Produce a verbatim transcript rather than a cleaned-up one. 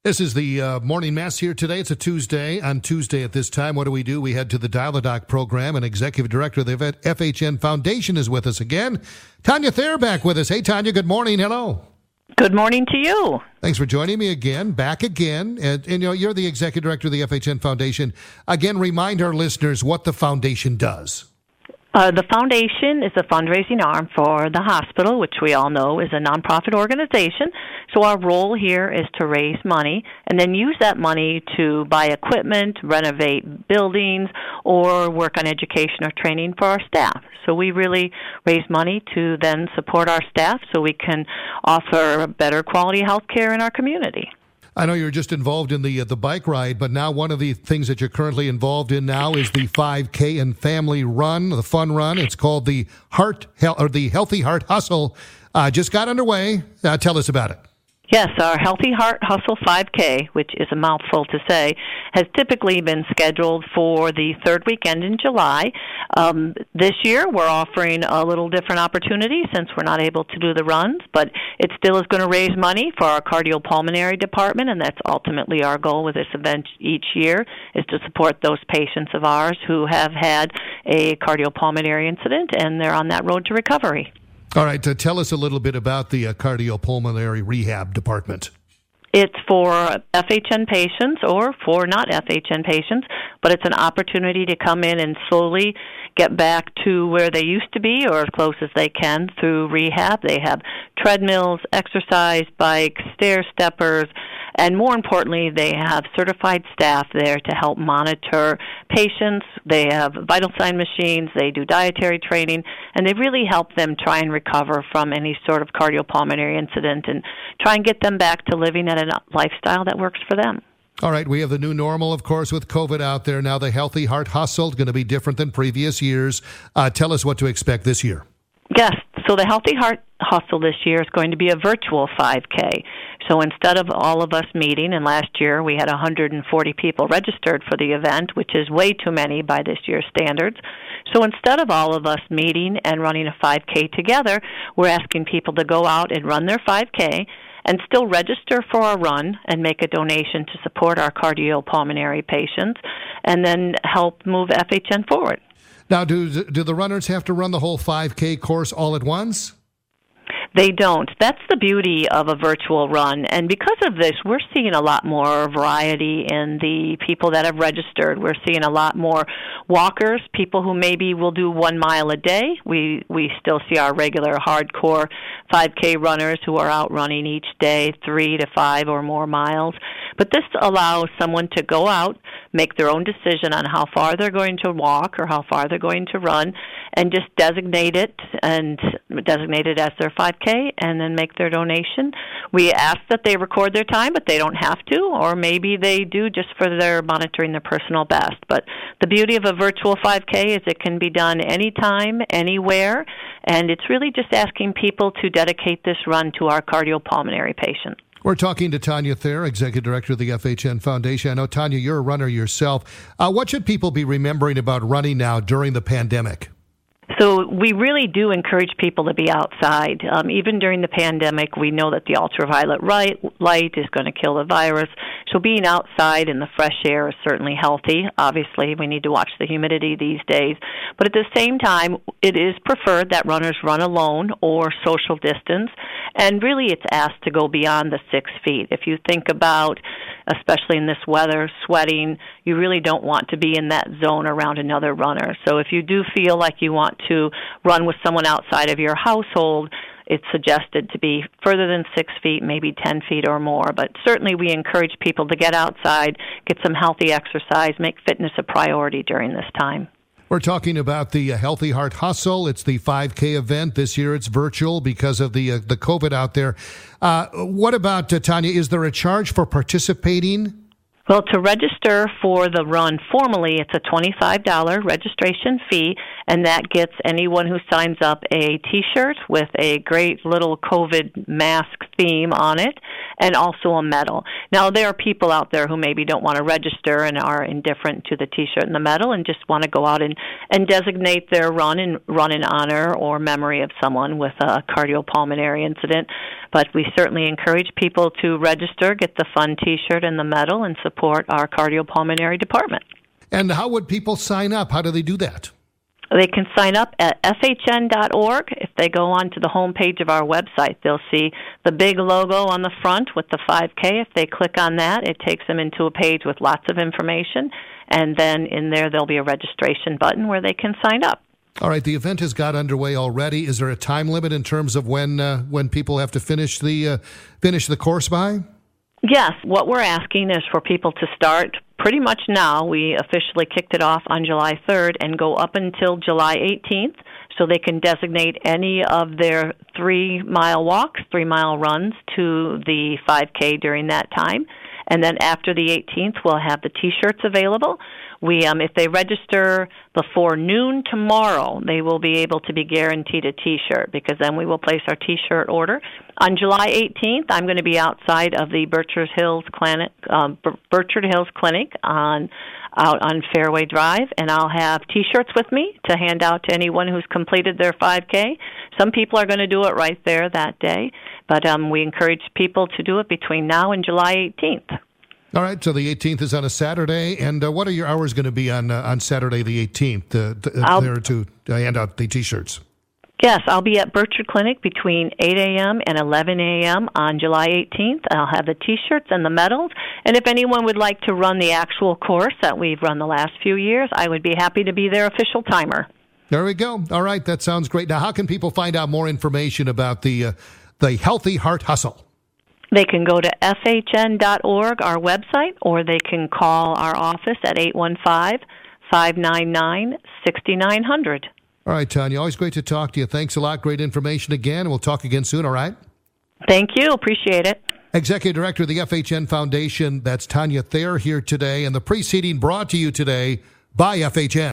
This is the uh, morning mess here today. It's a Tuesday. On Tuesday at this time, what do we do? We head to the Dial the Doc program, and Executive Director of the F H N Foundation is with us again. Tanya Thayer back with us. Hey, Tanya, good morning. Hello. Good morning to you. Thanks for joining me again, back again. And, and you know, you're the Executive Director of the F H N Foundation. Again, remind our listeners what the foundation does. Uh, the foundation is a fundraising arm for the hospital, which we all know is a nonprofit organization. So our role here is to raise money and then use that money to buy equipment, renovate buildings, or work on education or training for our staff. So we really raise money to then support our staff so we can offer better quality health care in our community. I know you're just involved in the uh, the bike ride, but now one of the things that you're currently involved in now is the five K and Family Run, the fun run. It's called the Heart or the Healthy Heart Hustle. Uh, just got underway. Uh, tell us about it. Yes, our Healthy Heart Hustle five K, which is a mouthful to say, has typically been scheduled for the third weekend in July. Um, this year, we're offering a little different opportunity since we're not able to do the runs, but it still is going to raise money for our cardiopulmonary department, and that's ultimately our goal with this event each year, is to support those patients of ours who have had a cardiopulmonary incident, and they're on that road to recovery. All right, uh, tell us a little bit about the uh, cardiopulmonary rehab department. It's for F H N patients or for not F H N patients, but it's an opportunity to come in and slowly get back to where they used to be or as close as they can through rehab. They have treadmills, exercise bikes, stair steppers, and more importantly, they have certified staff there to help monitor patients. They have vital sign machines. They do dietary training, and they really help them try and recover from any sort of cardiopulmonary incident and try and get them back to living at a lifestyle that works for them. All right, we have the new normal, of course, with COVID out there. Now the Healthy Heart Hustle is going to be different than previous years. Uh, tell us what to expect this year. Yes, so the Healthy Heart Hustle this year is going to be a virtual five K. So instead of all of us meeting, and last year we had one hundred forty people registered for the event, which is way too many by this year's standards. So instead of all of us meeting and running a five K together, we're asking people to go out and run their five K and still register for our run and make a donation to support our cardiopulmonary patients and then help move F H N forward. Now, do do the runners have to run the whole five K course all at once? They don't. That's the beauty of a virtual run. And because of this, we're seeing a lot more variety in the people that have registered. We're seeing a lot more walkers, people who maybe will do one mile a day. We we still see our regular hardcore five K runners who are out running each day three to five or more miles. But this allows someone to go out, make their own decision on how far they're going to walk or how far they're going to run, and just designate it and designate it as their five K and then make their donation. We ask that they record their time, but they don't have to, or maybe they do just for their monitoring their personal best. But the beauty of a virtual five K is it can be done anytime, anywhere, and it's really just asking people to dedicate this run to our cardiopulmonary patients. We're talking to Tanya Thayer, Executive Director of the F H N Foundation. I know, Tanya, you're a runner yourself. Uh, what should people be remembering about running now during the pandemic? So we really do encourage people to be outside. Um, even during the pandemic, we know that the ultraviolet light is going to kill the virus. So being outside in the fresh air is certainly healthy. Obviously, we need to watch the humidity these days. But at the same time, it is preferred that runners run alone or social distance. And really, it's asked to go beyond the six feet. If you think about, especially in this weather, sweating, you really don't want to be in that zone around another runner. So if you do feel like you want to run with someone outside of your household, it's suggested to be further than six feet, maybe ten feet or more. But certainly we encourage people to get outside, get some healthy exercise, make fitness a priority during this time. We're talking about the uh, Healthy Heart Hustle. It's the five K event. This year it's virtual because of the uh, the COVID out there. Uh, what about, uh, Tanya, is there a charge for participating? Well, to register for the run formally, it's a twenty-five dollars registration fee, and that gets anyone who signs up a T-shirt with a great little COVID mask theme on it, and also a medal. Now, there are people out there who maybe don't want to register and are indifferent to the T-shirt and the medal and just want to go out and, and designate their run and run in honor or memory of someone with a cardiopulmonary incident. But we certainly encourage people to register, get the fun T-shirt and the medal, and support our cardiopulmonary department. And how would people sign up? How do they do that? They can sign up at F H N dot org. If they go on to the home page of our website, they'll see the big logo on the front with the five K. If they click on that, it takes them into a page with lots of information, and then in there there'll be a registration button where they can sign up. All right, the event has got underway already. Is there a time limit in terms of when uh, when people have to finish the uh, finish the course by? Yes, what we're asking is for people to start pretty much now. We officially kicked it off on July third and go up until July eighteenth, so they can designate any of their three-mile walks, three-mile runs to the five K during that time. And then after the eighteenth, we'll have the T-shirts available. We, um, if they register before noon tomorrow, they will be able to be guaranteed a T-shirt, because then we will place our T-shirt order. On July eighteenth, I'm going to be outside of the Burchard Hills Clinic, um, Burchard Hills Clinic on out on Fairway Drive, and I'll have T-shirts with me to hand out to anyone who's completed their five K. Some people are going to do it right there that day, but um, we encourage people to do it between now and July eighteenth. All right, so the eighteenth is on a Saturday, and uh, what are your hours going to be on uh, on Saturday the eighteenth uh, uh, there to uh, hand out the T-shirts? Yes, I'll be at Burchard Clinic between eight a.m. and eleven a.m. on July eighteenth. I'll have the T-shirts and the medals, and if anyone would like to run the actual course that we've run the last few years, I would be happy to be their official timer. There we go. All right, that sounds great. Now, how can people find out more information about the uh, the Healthy Heart Hustle? They can go to F H N dot org, our website, or they can call our office at eight one five, five nine nine, six nine zero zero. All right, Tanya, always great to talk to you. Thanks a lot. Great information again. We'll talk again soon, all right? Thank you. Appreciate it. Executive Director of the F H N Foundation, that's Tanya Thayer here today, and the preceding brought to you today by F H N.